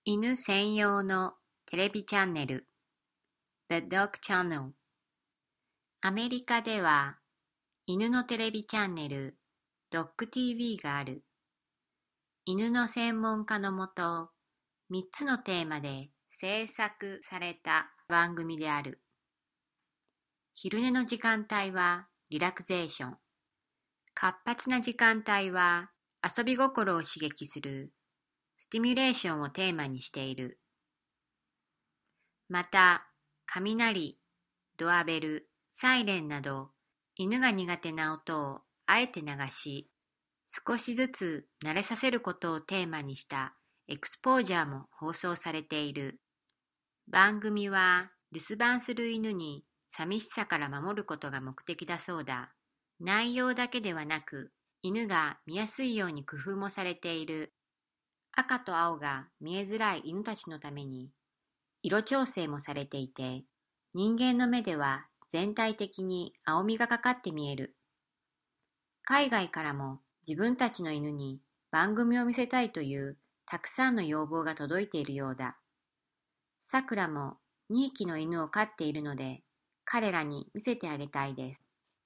犬専用のテレビチャンネル The Dog Channel。 アメリカでは犬のテレビチャンネル Dog TV がある。犬の専門家のもと3つのテーマで制作された番組である。昼寝の時間帯はリラクゼーション、活発な時間帯は遊び心を刺激するスティミュレーションをテーマにしている。また、雷、ドアベル、サイレンなど犬が苦手な音をあえて流し、少しずつ慣れさせることをテーマにしたエクスポージャーも放送されている。番組は留守番する犬に寂しさから守ることが目的だそうだ。内容だけではなく、犬が見やすいように工夫もされている。赤と青が見えづらい犬たちのために色調整もされていて、人間の目では全体的に青みがかかって見える。海外からも自分たちの犬に番組を見せたいというたくさんの要望が届いているようだ。さくらも2匹の犬を飼っているので、彼らに見せてあげたいです。